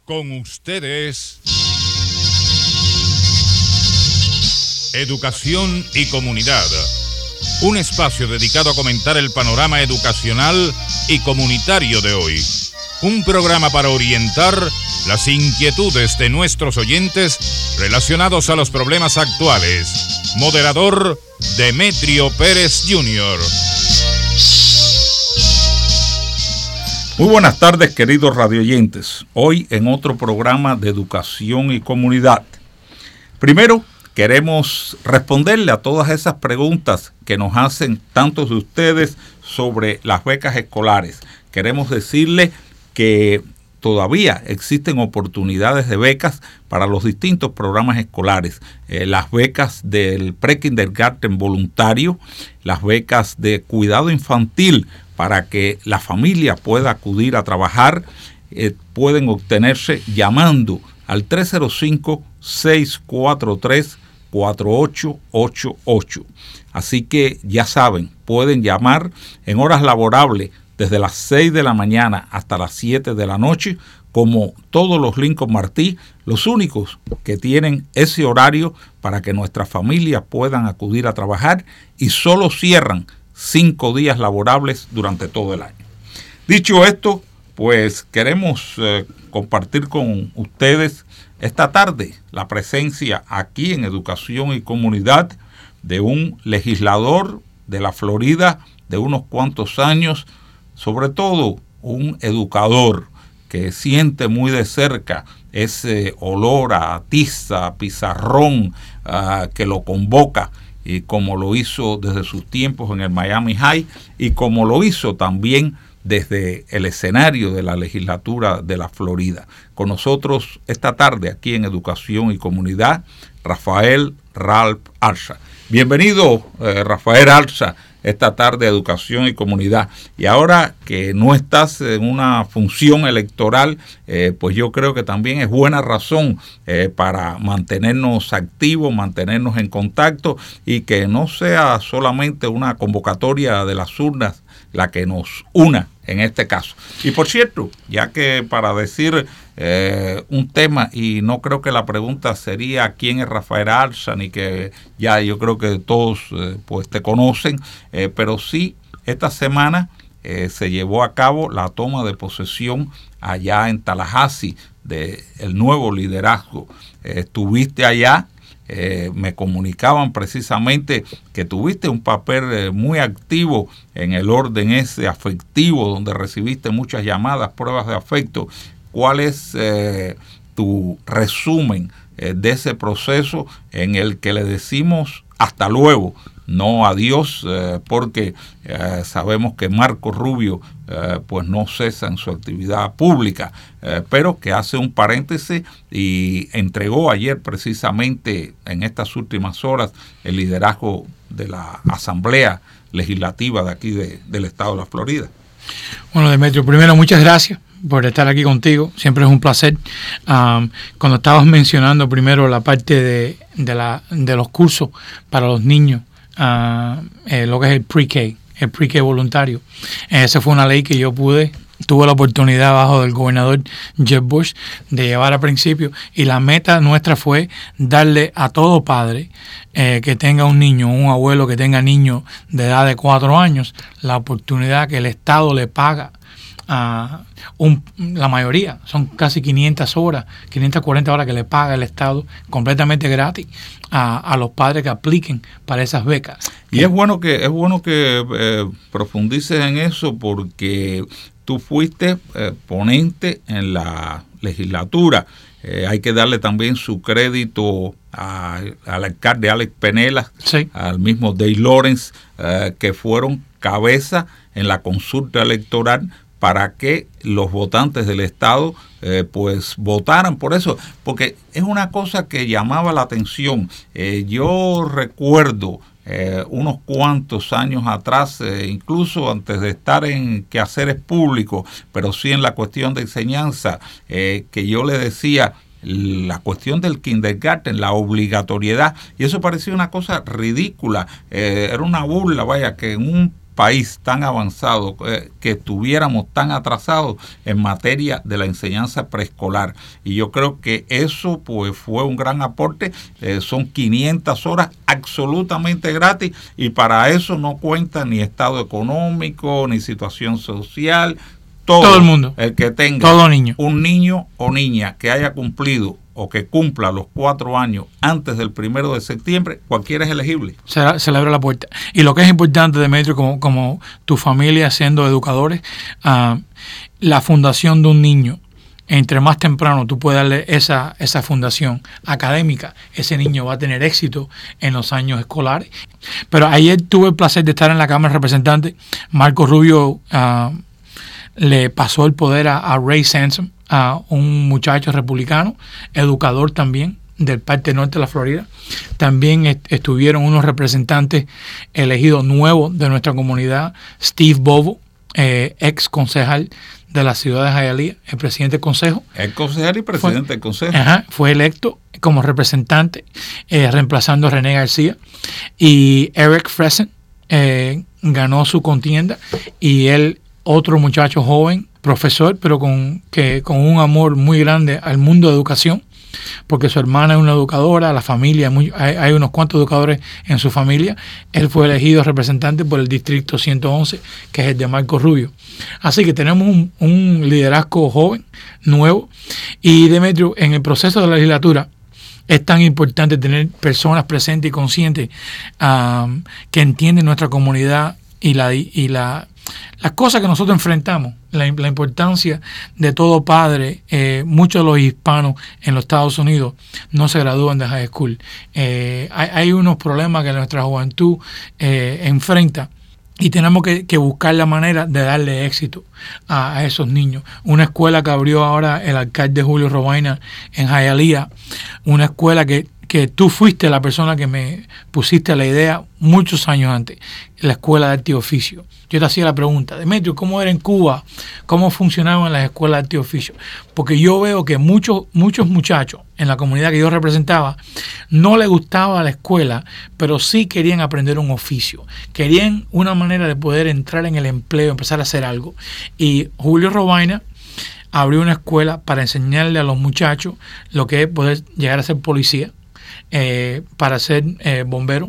Con ustedes, Educación y Comunidad, un espacio dedicado a comentar el panorama educacional y comunitario de hoy. Un programa para orientar las inquietudes de nuestros oyentes relacionados a los problemas actuales. Moderador, Demetrio Pérez Jr. Muy buenas tardes, queridos radioyentes. Hoy en otro programa de Educación y Comunidad. Primero, queremos responderle a todas esas preguntas que nos hacen tantos de ustedes sobre las becas escolares. Queremos decirle que todavía existen oportunidades de becas para los distintos programas escolares. Las becas del pre-kindergarten voluntario, las becas de cuidado infantil para que la familia pueda acudir a trabajar, pueden obtenerse llamando al 305-643-4888. Así que ya saben, pueden llamar en horas laborables desde las 6 de la mañana hasta las 7 de la noche, como todos los Lincoln Martí, los únicos que tienen ese horario para que nuestras familias puedan acudir a trabajar, y solo cierran 5 días laborables durante todo el año. Dicho esto, pues queremos compartir con ustedes esta tarde la presencia aquí en Educación y Comunidad de un legislador de la Florida de unos cuantos años, sobre todo un educador que siente muy de cerca ese olor a tiza, a pizarrón que lo convoca, y como lo hizo desde sus tiempos en el Miami High y como lo hizo también desde el escenario de la legislatura de la Florida. Con nosotros esta tarde aquí en Educación y Comunidad, Rafael Ralph Arza. Bienvenido, Rafael Arza, esta tarde a Educación y Comunidad. Y ahora que no estás en una función electoral, pues yo creo que también es buena razón para mantenernos activos, mantenernos en contacto, y que no sea solamente una convocatoria de las urnas la que nos una en este caso. Y por cierto, ya que para decir un tema, y no creo que la pregunta sería quién es Rafael Arza, ni que ya yo creo que todos pues te conocen, pero sí esta semana se llevó a cabo la toma de posesión allá en Tallahassee del nuevo liderazgo. Estuviste allá. Me comunicaban precisamente que tuviste un papel muy activo en el orden ese afectivo, donde recibiste muchas llamadas, pruebas de afecto. ¿Cuál es tu resumen de ese proceso en el que le decimos hasta luego, no adiós, porque sabemos que Marco Rubio pues no cesa en su actividad pública, pero que hace un paréntesis y entregó ayer precisamente en estas últimas horas el liderazgo de la Asamblea Legislativa de aquí del estado de la Florida? Bueno, Demetrio, primero muchas gracias por estar aquí contigo, siempre es un placer. Cuando estabas mencionando primero la parte de los cursos para los niños, lo que es el pre-K voluntario, esa fue una ley que yo tuve la oportunidad bajo del gobernador Jeb Bush de llevar a principio, y la meta nuestra fue darle a todo padre que tenga un niño, un abuelo que tenga niño de edad de 4 años, la oportunidad que el Estado le paga. La mayoría, son casi 540 horas que le paga el Estado completamente gratis a los padres que apliquen para esas becas. Y es bueno que profundices en eso, porque tú fuiste ponente en la legislatura. Hay que darle también su crédito al alcalde Alex Penela, sí, al mismo Dave Lawrence, que fueron cabeza en la consulta electoral para que los votantes del Estado pues votaran por eso, porque es una cosa que llamaba la atención. Yo recuerdo unos cuantos años atrás, incluso antes de estar en quehaceres públicos, pero sí en la cuestión de enseñanza, que yo le decía la cuestión del kindergarten, la obligatoriedad, y eso parecía una cosa ridícula, era una burla, vaya, que en un país tan avanzado, que estuviéramos tan atrasados en materia de la enseñanza preescolar. Y yo creo que eso pues fue un gran aporte. Son 500 horas absolutamente gratis, y para eso no cuenta ni estado económico, ni situación social. Todo el mundo, el que tenga un niño o niña que haya cumplido o que cumpla los 4 años antes del 1 de septiembre, cualquiera es elegible. Se le abre la puerta. Y lo que es importante, Demetrio, como tu familia siendo educadores, la fundación de un niño, entre más temprano tú puedes darle esa fundación académica, ese niño va a tener éxito en los años escolares. Pero ayer tuve el placer de estar en la Cámara de Representantes. Marco Rubio le pasó el poder a Ray Sansom, a un muchacho republicano, educador también, del parte norte de la Florida. También estuvieron unos representantes elegidos nuevos de nuestra comunidad, Steve Bovo, ex concejal de la ciudad de Hialeah, el presidente del consejo. El concejal y presidente del consejo. Fue electo como representante, reemplazando a René García. Y Eric Fresen ganó su contienda, y él, otro muchacho joven, profesor, pero con un amor muy grande al mundo de educación, porque su hermana es una educadora, la familia, hay unos cuantos educadores en su familia. Él fue elegido representante por el distrito 111, que es el de Marco Rubio. Así que tenemos un liderazgo joven, nuevo. Y Demetrio, en el proceso de la legislatura, es tan importante tener personas presentes y conscientes que entienden nuestra comunidad y las cosas que nosotros enfrentamos, la importancia de todo padre. Muchos de los hispanos en los Estados Unidos no se gradúan de high school. Hay unos problemas que nuestra juventud enfrenta, y tenemos que buscar la manera de darle éxito a esos niños. Una escuela que abrió ahora el alcalde Julio Robaina en Hialeah, una escuela que tú fuiste la persona que me pusiste la idea muchos años antes, la Escuela de Arte y Oficio. Yo te hacía la pregunta, Demetrio, ¿cómo era en Cuba? ¿Cómo funcionaban las escuelas de arte y oficio? Porque yo veo que muchos muchachos en la comunidad que yo representaba no les gustaba la escuela, pero sí querían aprender un oficio. Querían una manera de poder entrar en el empleo, empezar a hacer algo. Y Julio Robaina abrió una escuela para enseñarle a los muchachos lo que es poder llegar a ser policía, para ser bombero,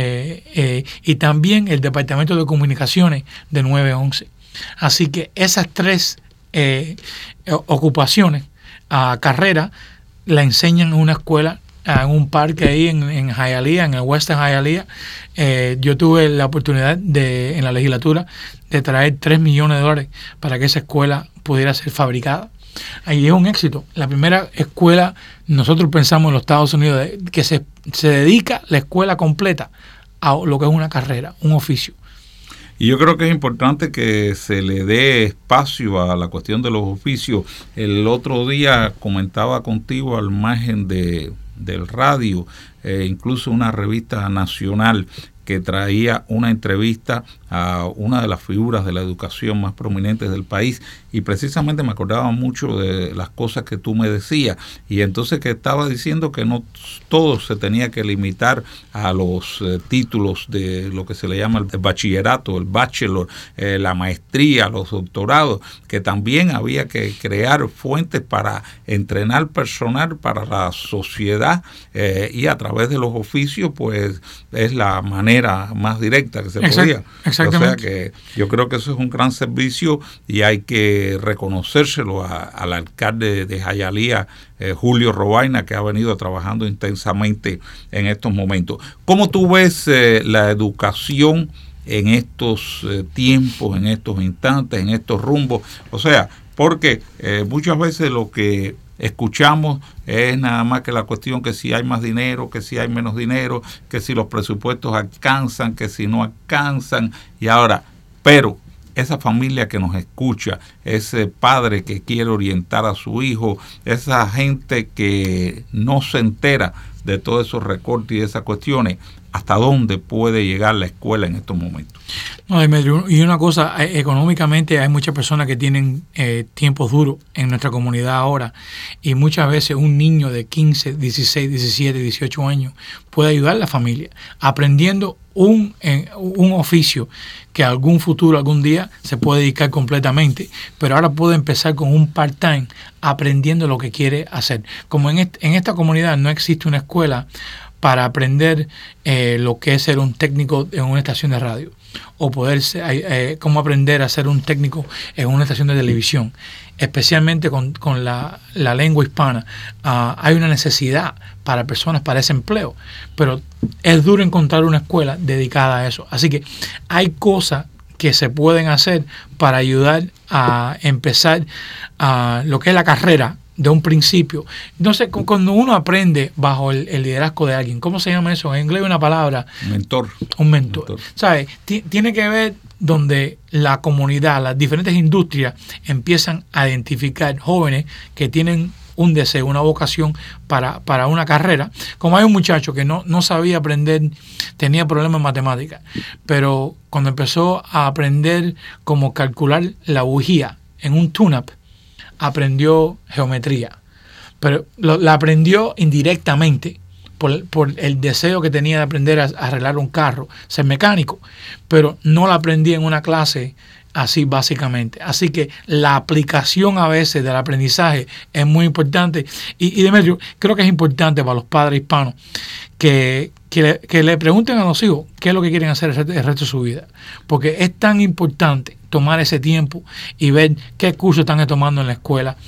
y también el Departamento de Comunicaciones de 911. Así que esas 3 ocupaciones, carreras, la enseñan en una escuela, en un parque ahí en Hialeah, en el Western Hialeah. Yo tuve la oportunidad en la legislatura de traer $3 millones para que esa escuela pudiera ser fabricada. Ahí es un éxito. La primera escuela, nosotros pensamos en los Estados Unidos, que se dedica la escuela completa a lo que es una carrera, un oficio. Y yo creo que es importante que se le dé espacio a la cuestión de los oficios. El otro día comentaba contigo al margen del radio, incluso una revista nacional que traía una entrevista a una de las figuras de la educación más prominentes del país, y precisamente me acordaba mucho de las cosas que tú me decías, y entonces que estaba diciendo que no todo se tenía que limitar a los títulos de lo que se le llama el bachillerato, el bachelor, la maestría, los doctorados, que también había que crear fuentes para entrenar personal para la sociedad, y a través de los oficios pues es la manera más directa que se podía. Exactamente. O sea que yo creo que eso es un gran servicio, y hay que reconocérselo al alcalde de Hialeah, Julio Robaina, que ha venido trabajando intensamente en estos momentos. ¿Cómo tú ves la educación en estos tiempos, en estos instantes, en estos rumbos? O sea, porque muchas veces lo que escuchamos es nada más que la cuestión que si hay más dinero, que si hay menos dinero, que si los presupuestos alcanzan, que si no alcanzan. Y ahora, pero esa familia que nos escucha, ese padre que quiere orientar a su hijo, esa gente que no se entera de todos esos recortes y esas cuestiones, hasta dónde puede llegar la escuela en estos momentos. No, Demetrio, y una cosa, económicamente hay muchas personas que tienen tiempos duros en nuestra comunidad ahora, y muchas veces un niño de 15, 16, 17, 18 años puede ayudar a la familia aprendiendo un oficio que algún futuro, algún día se puede dedicar completamente, pero ahora puede empezar con un part-time aprendiendo lo que quiere hacer. Como en esta comunidad no existe una escuela para aprender lo que es ser un técnico en una estación de radio, o poder cómo aprender a ser un técnico en una estación de televisión, especialmente con la lengua hispana. Hay una necesidad para personas para ese empleo, pero es duro encontrar una escuela dedicada a eso. Así que hay cosas que se pueden hacer para ayudar a empezar lo que es la carrera de un principio. Entonces, cuando uno aprende bajo el liderazgo de alguien, ¿cómo se llama eso? En inglés hay una palabra. Mentor. Un mentor. ¿Sabes? Tiene que ver donde la comunidad, las diferentes industrias empiezan a identificar jóvenes que tienen un deseo, una vocación para una carrera. Como hay un muchacho que no sabía aprender, tenía problemas en matemáticas, pero cuando empezó a aprender cómo calcular la bujía en un tune-up, aprendió geometría, pero la aprendió indirectamente por el deseo que tenía de aprender a arreglar un carro, ser mecánico, pero no la aprendí en una clase así básicamente. Así que la aplicación a veces del aprendizaje es muy importante, y Demetrio, creo que es importante para los padres hispanos que le pregunten a los hijos qué es lo que quieren hacer el resto de su vida, porque es tan importante tomar ese tiempo y ver qué cursos están tomando en la escuela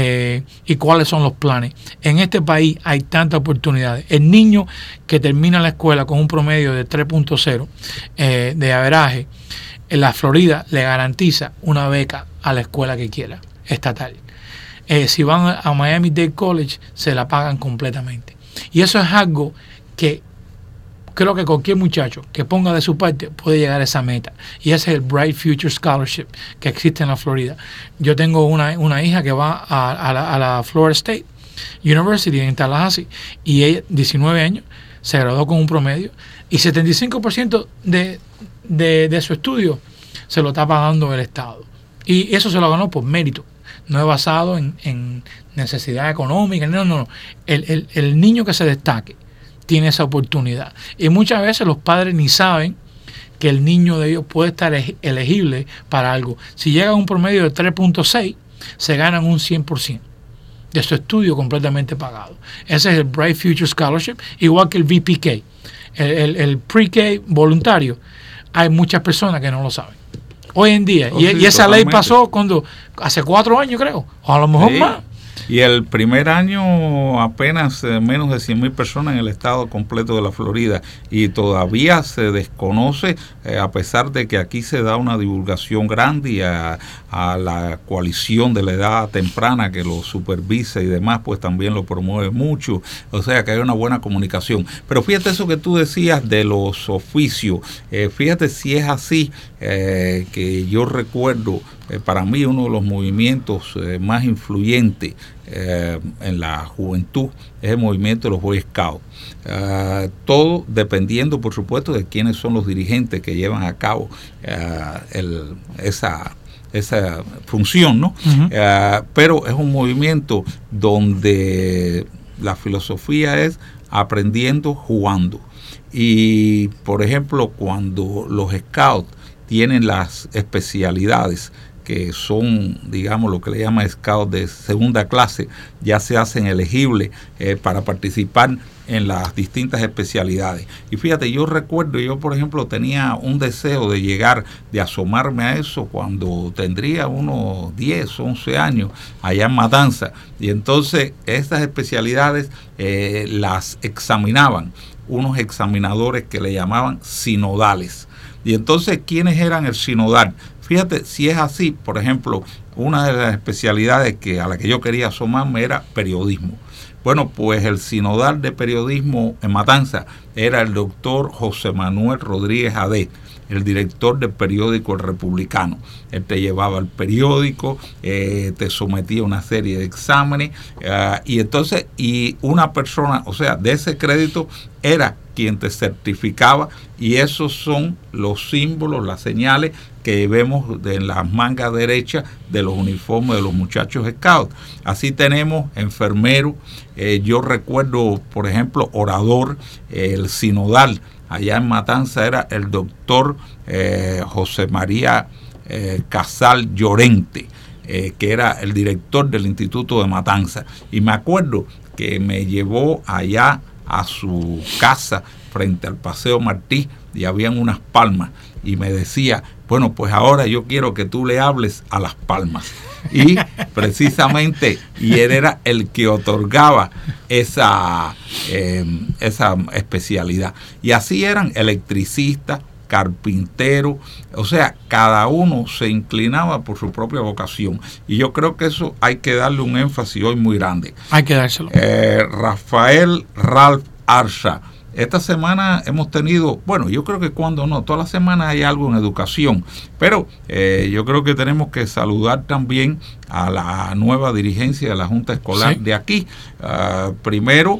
y cuáles son los planes. En este país hay tantas oportunidades. El niño que termina la escuela con un promedio de 3.0 de averaje, en la Florida le garantiza una beca a la escuela que quiera, estatal. Si van a Miami-Dade College, se la pagan completamente. Y eso es algo que creo que cualquier muchacho que ponga de su parte puede llegar a esa meta. Y ese es el Bright Future Scholarship que existe en la Florida. Yo tengo una hija que va a la Florida State University en Tallahassee, y ella, 19 años, se graduó con un promedio, y 75% de su estudio se lo está pagando el Estado. Y eso se lo ganó por mérito. No es basado en necesidad económica. No. El niño que se destaque tiene esa oportunidad. Y muchas veces los padres ni saben que el niño de ellos puede estar elegible para algo. Si llega a un promedio de 3.6, se ganan un 100% de su estudio completamente pagado. Ese es el Bright Future Scholarship, igual que el VPK. El Pre-K voluntario, hay muchas personas que no lo saben hoy en día. Y esa ley pasó hace 4 años, creo, o a lo mejor más. Y el primer año apenas menos de 100,000 personas en el estado completo de la Florida, y todavía se desconoce, a pesar de que aquí se da una divulgación grande, y a la coalición de la edad temprana que lo supervisa y demás, pues también lo promueve mucho, o sea que hay una buena comunicación. Pero fíjate eso que tú decías de los oficios, fíjate si es así, que yo recuerdo, para mí uno de los movimientos más influyentes en la juventud es el movimiento de los Boy Scouts. Todo dependiendo, por supuesto, de quiénes son los dirigentes que llevan a cabo esa función, ¿no? Uh-huh. Pero es un movimiento donde la filosofía es aprendiendo jugando. Y, por ejemplo, cuando los Scouts tienen las especialidades que son, digamos, lo que le llama scout de segunda clase, ya se hacen elegibles para participar en las distintas especialidades. Y fíjate, yo recuerdo, yo por ejemplo tenía un deseo de llegar, de asomarme a eso cuando tendría unos 10, 11 años allá en Matanzas, y entonces estas especialidades las examinaban unos examinadores que le llamaban sinodales. Y entonces, ¿quiénes eran el sinodal? Fíjate, si es así, por ejemplo, una de las especialidades a la que yo quería asomarme era periodismo. Bueno, pues el sinodal de periodismo en Matanzas era el doctor José Manuel Rodríguez Adé, el director del periódico El Republicano. Él te llevaba el periódico, te sometía a una serie de exámenes, y entonces, y una persona, o sea, de ese crédito era quien te certificaba, y esos son los símbolos, las señales que vemos en las mangas derechas de los uniformes de los muchachos scouts. Así tenemos enfermeros, yo recuerdo, por ejemplo, orador, el sinodal, allá en Matanza era el doctor José María Casal Llorente, que era el director del Instituto de Matanza, y me acuerdo que me llevó allá a su casa frente al Paseo Martí y habían unas palmas y me decía, bueno, pues ahora yo quiero que tú le hables a las palmas. Y precisamente, y él era el que otorgaba esa especialidad. Y así eran electricistas, carpinteros, o sea, cada uno se inclinaba por su propia vocación. Y yo creo que eso hay que darle un énfasis hoy muy grande. Hay que dárselo. Rafael Ralph Arza. Esta semana hemos tenido, bueno, yo creo que todas las semanas hay algo en educación, pero yo creo que tenemos que saludar también a la nueva dirigencia de la Junta Escolar de aquí. Primero,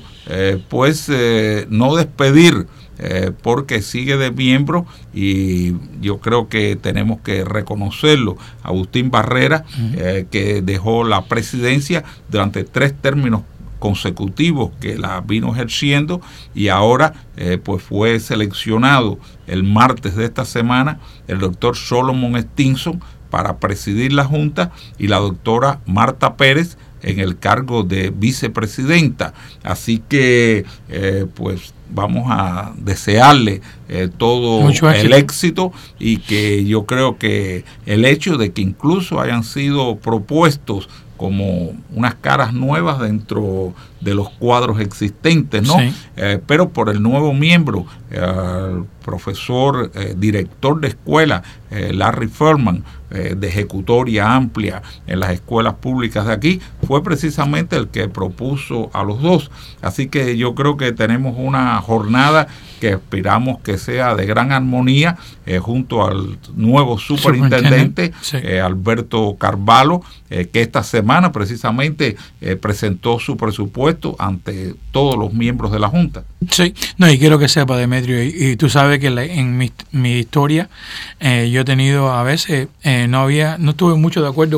no despedir, porque sigue de miembro, y yo creo que tenemos que reconocerlo. Agustín Barrera, que dejó la presidencia durante 3 términos consecutivos que la vino ejerciendo, y ahora pues fue seleccionado el martes de esta semana el doctor Solomon Stinson para presidir la Junta, y la doctora Marta Pérez en el cargo de vicepresidenta. Así que pues vamos a desearle todo el éxito, y que yo creo que el hecho de que incluso hayan sido propuestos como unas caras nuevas dentro de los cuadros existentes, ¿no? Sí. Pero por el nuevo miembro, el profesor, director de escuela, Larry Feldman, de ejecutoria amplia en las escuelas públicas de aquí, fue precisamente el que propuso a los dos. Así que yo creo que tenemos una jornada que esperamos que sea de gran armonía, junto al nuevo superintendente, Alberto Carvalho, que esta semana precisamente presentó su presupuesto ante todos los miembros de la Junta. Sí, no, y quiero que sepa, Demetrio, y tú sabes que en mi historia yo he tenido a veces, no estuve mucho de acuerdo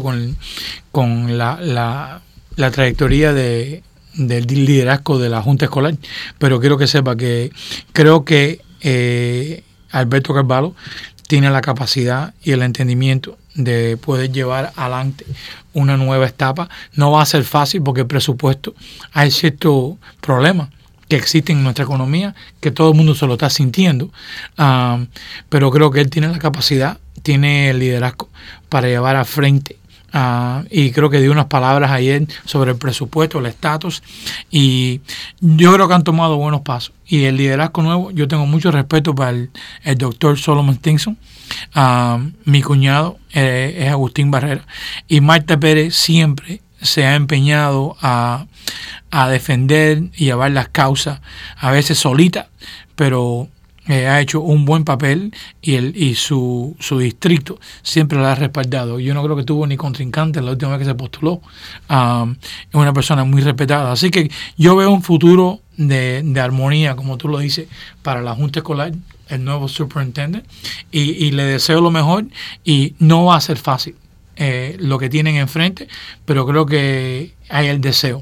con la trayectoria del liderazgo de la Junta Escolar, pero quiero que sepa que creo que Alberto Carvalho tiene la capacidad y el entendimiento de poder llevar adelante una nueva etapa. No va a ser fácil porque el presupuesto, hay ciertos problemas que existen en nuestra economía, que todo el mundo se lo está sintiendo, pero creo que él tiene la capacidad, tiene el liderazgo para llevar al frente. Y creo que dio unas palabras ayer sobre el presupuesto, el estatus, y yo creo que han tomado buenos pasos. Y el liderazgo nuevo, yo tengo mucho respeto para el doctor Solomon Stinson. Mi cuñado es Agustín Barrera, y Marta Pérez siempre se ha empeñado a defender y llevar las causas, a veces solita, pero ha hecho un buen papel, y su distrito siempre la ha respaldado. Yo no creo que tuvo ni contrincante la última vez que se postuló. Es una persona muy respetada. Así que yo veo un futuro de armonía, como tú lo dices, para la Junta Escolar, el nuevo superintendente, y le deseo lo mejor, y no va a ser fácil lo que tienen enfrente, pero creo que hay el deseo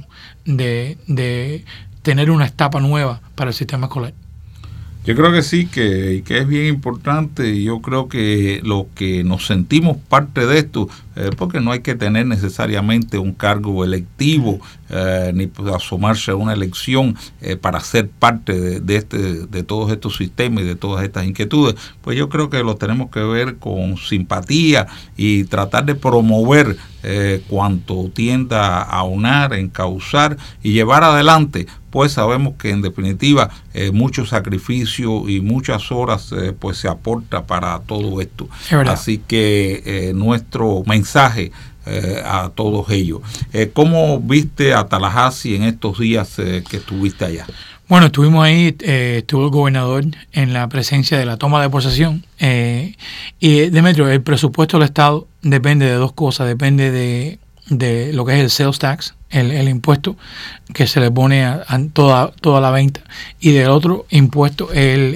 de tener una etapa nueva para el sistema escolar. Yo creo que sí, que es bien importante. Yo creo que lo que nos sentimos parte de esto, porque no hay que tener necesariamente un cargo electivo, ni asomarse a una elección para ser parte de todos estos sistemas y de todas estas inquietudes, pues yo creo que lo tenemos que ver con simpatía y tratar de promover cuanto tienda a aunar, encauzar y llevar adelante. Pues sabemos que en definitiva mucho sacrificio y muchas horas pues se aporta para todo esto. Así que nuestro mensaje a todos ellos. ¿Cómo viste a Tallahassee en estos días que estuviste allá? Bueno, estuvimos ahí, estuvo el gobernador en la presencia de la toma de posesión, y Demetrio, el presupuesto del Estado depende de dos cosas, depende de lo que es el sales tax, el impuesto que se le pone a toda la venta, y del otro impuesto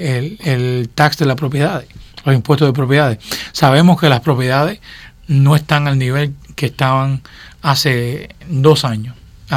el tax de las propiedades, los impuestos de propiedades. Sabemos que las propiedades no están al nivel que estaban hace 2 años.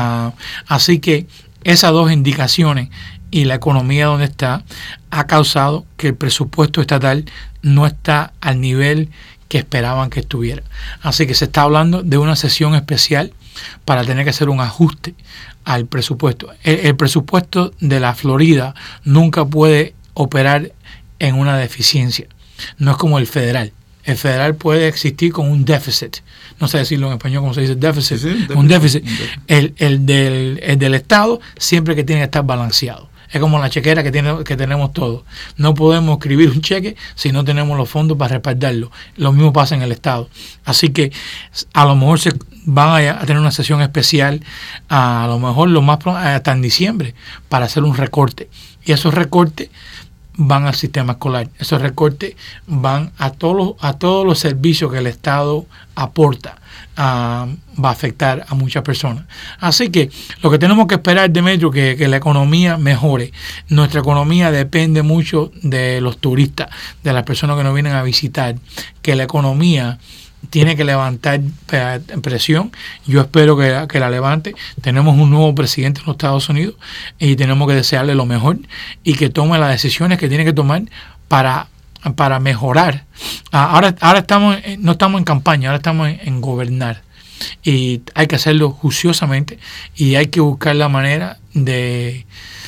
Así que esas dos indicaciones y la economía donde está ha causado que el presupuesto estatal no está al nivel que esperaban que estuviera. Así que se está hablando de una sesión especial para tener que hacer un ajuste al presupuesto. El presupuesto de la Florida nunca puede operar en una deficiencia. No es como el federal. El federal puede existir con un déficit. No sé decirlo en español como se dice déficit. Sí, un déficit. El del Estado siempre que tiene que estar balanceado. Es como la chequera que tenemos todos. No podemos escribir un cheque si no tenemos los fondos para respaldarlo. Lo mismo pasa en el Estado. Así que a lo mejor se van a tener una sesión especial, a lo mejor lo más pronto, hasta en diciembre, para hacer un recorte. Y esos recortes van al sistema escolar. Esos recortes van a todos los servicios que el Estado aporta. Va a afectar a muchas personas. Así que lo que tenemos que esperar, Demetrio, que la economía mejore. Nuestra economía depende mucho de los turistas, de las personas que nos vienen a visitar, que la economía tiene que levantar presión. Yo espero que la levante. Tenemos un nuevo presidente en los Estados Unidos y tenemos que desearle lo mejor y que tome las decisiones que tiene que tomar para mejorar. Ahora no estamos en campaña, ahora estamos en gobernar. Y hay que hacerlo juiciosamente y hay que buscar la manera de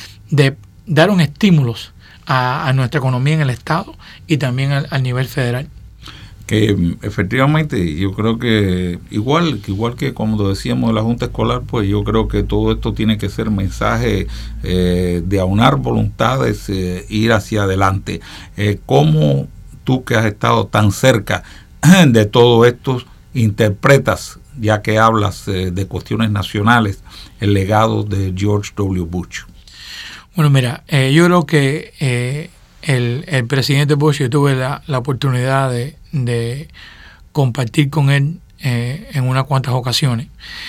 dar un estímulo a nuestra economía en el Estado y también al nivel federal. Que efectivamente yo creo que igual que como decíamos de la Junta Escolar, pues yo creo que todo esto tiene que ser mensaje de aunar voluntades, ir hacia adelante. ¿Cómo tú, que has estado tan cerca de todo esto, interpretas, ya que hablas de cuestiones nacionales, el legado de George W. Bush? Bueno, mira, yo creo que el presidente Bush, yo tuve la oportunidad de compartir con él en unas cuantas ocasiones.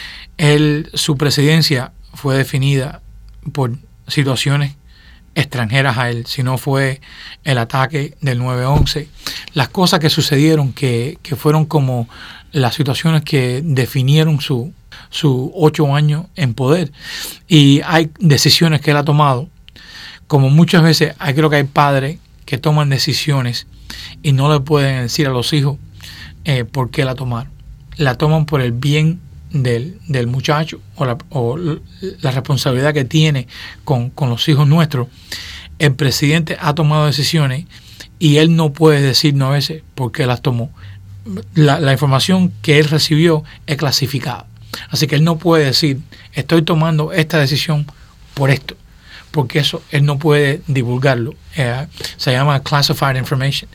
Su presidencia fue definida por situaciones extranjeras a él, si no fue el ataque del 9/11, las cosas que sucedieron que fueron como las situaciones que definieron sus 8 años en poder. Y hay decisiones que él ha tomado, como muchas veces creo que hay padres que toman decisiones y no le pueden decir a los hijos por qué la tomaron. La toman por el bien del muchacho o la responsabilidad que tiene con los hijos nuestros. El presidente ha tomado decisiones y él no puede decirnos a veces por qué las tomó. La información que él recibió es clasificada. Así que él no puede decir, estoy tomando esta decisión por esto, porque eso él no puede divulgarlo. Se llama classified information.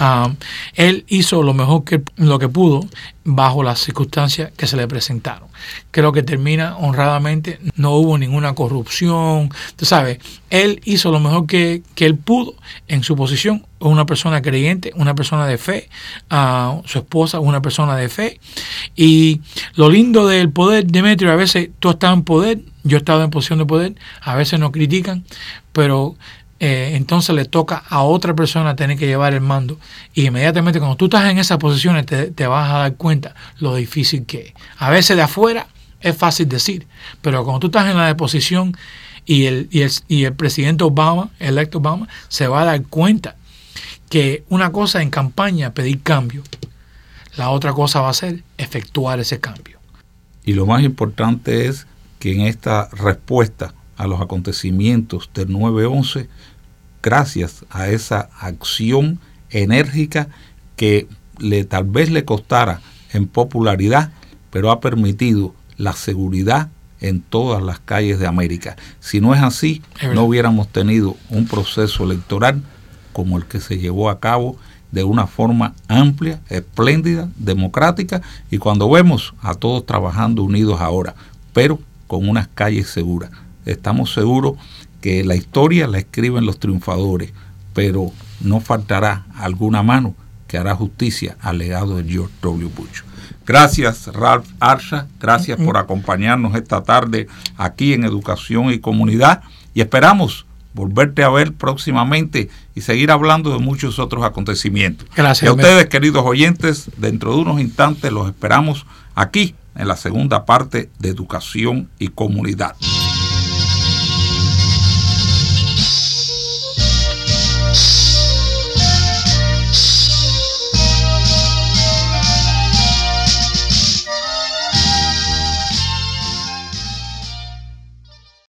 Él hizo lo mejor lo que pudo bajo las circunstancias que se le presentaron. Creo que termina honradamente, no hubo ninguna corrupción. Tú sabes, él hizo lo mejor que él pudo en su posición. Una persona creyente, una persona de fe, su esposa una persona de fe. Y lo lindo del poder, Demetrio, a veces tú estás en poder, yo he estado en posición de poder, a veces nos critican, pero entonces le toca a otra persona tener que llevar el mando. Y inmediatamente cuando tú estás en esas posiciones te vas a dar cuenta lo difícil que es. A veces de afuera es fácil decir, pero cuando tú estás en la posición y el presidente Obama, electo Obama, se va a dar cuenta que una cosa en campaña pedir cambio, la otra cosa va a ser efectuar ese cambio. Y lo más importante es que en esta respuesta a los acontecimientos del 9/11, gracias a esa acción enérgica que tal vez le costara en popularidad, pero ha permitido la seguridad en todas las calles de América. Si no es así, no hubiéramos tenido un proceso electoral como el que se llevó a cabo de una forma amplia, espléndida, democrática, y cuando vemos a todos trabajando unidos ahora, pero con unas calles seguras. Estamos seguros que la historia la escriben los triunfadores, pero no faltará alguna mano que hará justicia al legado de George W. Bush. Gracias, Ralph Arsha, gracias por acompañarnos esta tarde aquí en Educación y Comunidad, y esperamos volverte a ver próximamente y seguir hablando de muchos otros acontecimientos. Gracias. Y a ustedes, queridos oyentes, dentro de unos instantes los esperamos aquí en la segunda parte de Educación y Comunidad.